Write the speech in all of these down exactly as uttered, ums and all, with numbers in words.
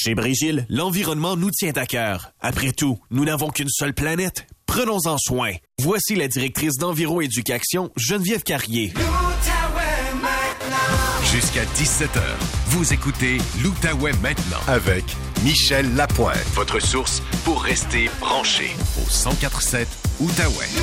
Chez Brésil, l'environnement nous tient à cœur. Après tout, nous n'avons qu'une seule planète. Prenons-en soin. Voici la directrice d'Enviro-Éducation, Geneviève Carrier. Jusqu'à dix-sept heures, vous écoutez l'Outaouais maintenant avec Michel Lapointe, votre source pour rester branché au cent quatre sept Outaouais.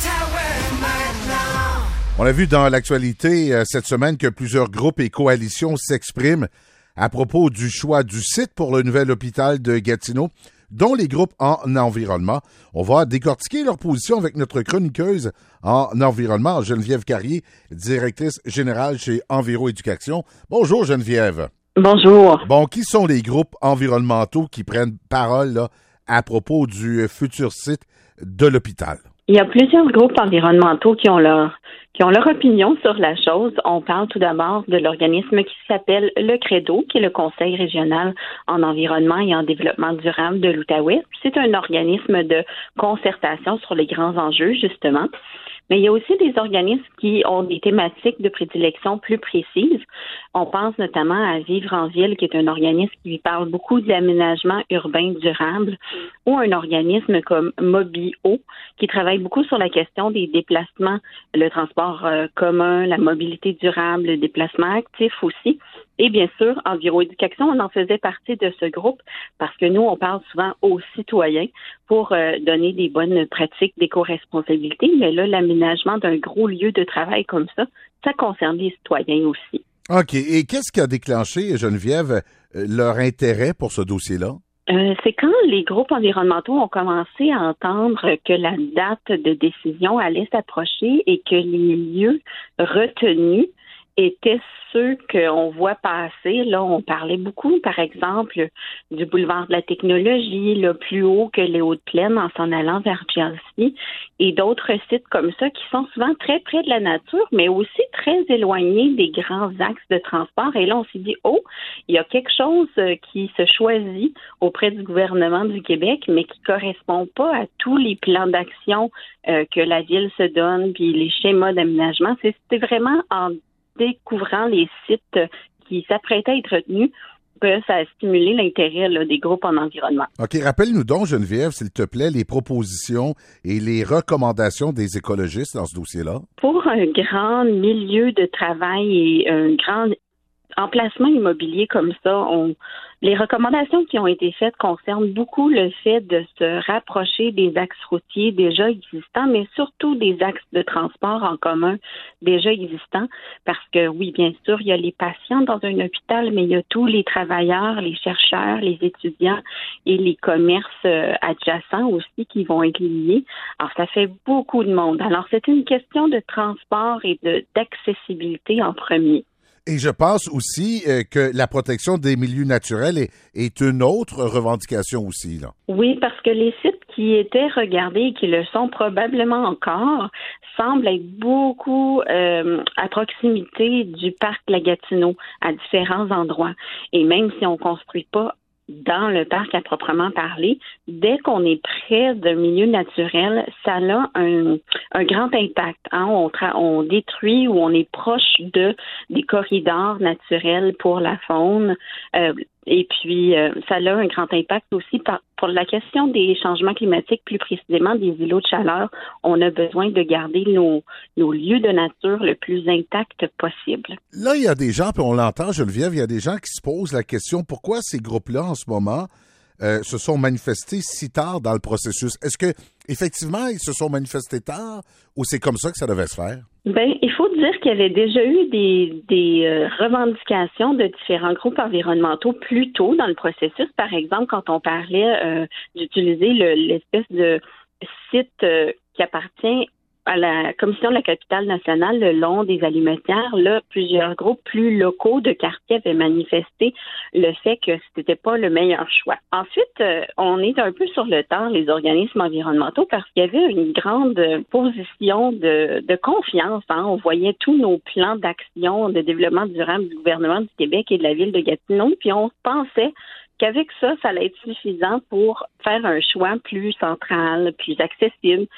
On a vu dans l'actualité euh, cette semaine que plusieurs groupes et coalitions s'expriment à propos du choix du site pour le nouvel hôpital de Gatineau, dont les groupes en environnement. On va décortiquer leur position avec notre chroniqueuse en environnement, Geneviève Carrier, directrice générale chez Enviro-Éducation. Bonjour Geneviève. Bonjour. Bon, qui sont les groupes environnementaux qui prennent parole là, à propos du futur site de l'hôpital? Il y a plusieurs groupes environnementaux qui ont leur qui ont leur opinion sur la chose. On parle tout d'abord de l'organisme qui s'appelle le CREDO, qui est le Conseil régional en environnement et en développement durable de l'Outaouais. C'est un organisme de concertation sur les grands enjeux, justement. Mais il y a aussi des organismes qui ont des thématiques de prédilection plus précises. On pense notamment à Vivre en ville, qui est un organisme qui parle beaucoup de l'aménagement urbain durable, ou un organisme comme Mobio, qui travaille beaucoup sur la question des déplacements, le transport euh, commun, la mobilité durable, le déplacement actif aussi. Et bien sûr, Enviro-Éducation, on en faisait partie de ce groupe parce que nous, on parle souvent aux citoyens pour euh, donner des bonnes pratiques d'éco-responsabilité. Mais là, l'aménagement d'un gros lieu de travail comme ça, ça concerne les citoyens aussi. OK. Et qu'est-ce qui a déclenché, Geneviève, leur intérêt pour ce dossier-là? Euh, c'est quand les groupes environnementaux ont commencé à entendre que la date de décision allait s'approcher et que les lieux retenus étaient ceux qu'on voit passer. Là, on parlait beaucoup, par exemple, du boulevard de la technologie, là, plus haut que les Hautes-Plaines en s'en allant vers Chelsea, et d'autres sites comme ça qui sont souvent très près de la nature, mais aussi très éloignés des grands axes de transport. Et là, on s'est dit, oh, il y a quelque chose qui se choisit auprès du gouvernement du Québec, mais qui correspond pas à tous les plans d'action euh, que la ville se donne, puis les schémas d'aménagement. C'est, c'était vraiment en découvrant les sites qui s'apprêtaient à être retenus que ça a stimulé l'intérêt là, des groupes en environnement. OK. Rappelle-nous donc, Geneviève, s'il te plaît, les propositions et les recommandations des écologistes dans ce dossier-là. Pour un grand milieu de travail et un grand emplacement immobilier comme ça, on, les recommandations qui ont été faites concernent beaucoup le fait de se rapprocher des axes routiers déjà existants, mais surtout des axes de transport en commun déjà existants, parce que oui, bien sûr, il y a les patients dans un hôpital, mais il y a tous les travailleurs, les chercheurs, les étudiants et les commerces adjacents aussi qui vont être liés. Alors, ça fait beaucoup de monde. Alors, c'est une question de transport et de, d'accessibilité en premier. Et je pense aussi euh, que la protection des milieux naturels est, est une autre revendication aussi, là. Oui, parce que les sites qui étaient regardés et qui le sont probablement encore semblent être beaucoup euh, à proximité du parc La Gatineau, à différents endroits. Et même si on ne construit pas dans le parc à proprement parler, dès qu'on est près d'un milieu naturel, ça a un, un grand impact. Hein? On, tra- on détruit ou on est proche de des corridors naturels pour la faune. Euh, et puis, euh, ça a un grand impact aussi par, pour la question des changements climatiques, plus précisément des îlots de chaleur. On a besoin de garder nos, nos lieux de nature le plus intacts possible. Là, il y a des gens, puis on l'entend, Geneviève, il y a des gens qui se posent la question, pourquoi ces groupes-là, en ce moment, euh, se sont manifestés si tard dans le processus? Est-ce que, effectivement, ils se sont manifestés tard ou c'est comme ça que ça devait se faire? Ben, il faut dire qu'il y avait déjà eu des, des euh, revendications de différents groupes environnementaux plus tôt dans le processus. Par exemple, quand on parlait euh, d'utiliser le, l'espèce de site euh, qui appartient à la Commission de la capitale nationale le long des Allumetières, là, plusieurs groupes plus locaux de quartier avaient manifesté le fait que c'était pas le meilleur choix. Ensuite, euh, on est un peu sur le tard, les organismes environnementaux, parce qu'il y avait une grande position de, de confiance. Hein. On voyait tous nos plans d'action de développement durable du gouvernement du Québec et de la ville de Gatineau, puis on pensait qu'avec ça, ça allait être suffisant pour faire un choix plus central, plus accessible.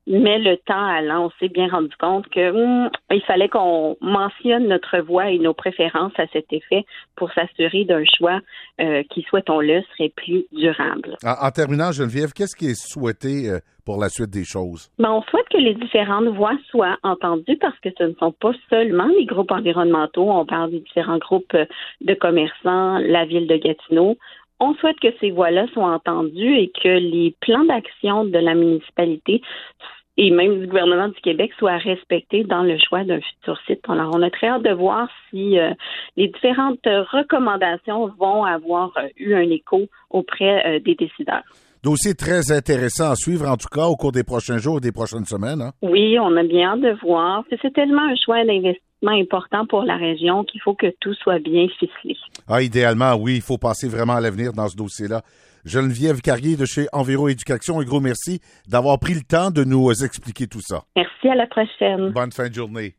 Mais le temps allant, on s'est bien rendu compte que hum, il fallait qu'on mentionne notre voix et nos préférences à cet effet pour s'assurer d'un choix euh, qui, souhaitons-le, serait plus durable. En, en terminant, Geneviève, qu'est-ce qui est souhaité euh, pour la suite des choses? Ben, on souhaite que les différentes voix soient entendues parce que ce ne sont pas seulement les groupes environnementaux. On parle des différents groupes de commerçants, la ville de Gatineau. On souhaite que ces voix-là soient entendues et que les plans d'action de la municipalité et même du gouvernement du Québec soient respectés dans le choix d'un futur site. Alors, on a très hâte de voir si euh, les différentes recommandations vont avoir euh, eu un écho auprès euh, des décideurs. Dossier très intéressant à suivre, en tout cas, au cours des prochains jours et des prochaines semaines. Hein? Oui, on a bien hâte de voir. C'est tellement un choix d'investissement important pour la région qu'il faut que tout soit bien ficelé. Ah, idéalement, oui, il faut penser vraiment à l'avenir dans ce dossier-là. Geneviève Carrier de chez Enviro Éducation, un gros merci d'avoir pris le temps de nous expliquer tout ça. Merci, à la prochaine. Bonne fin de journée.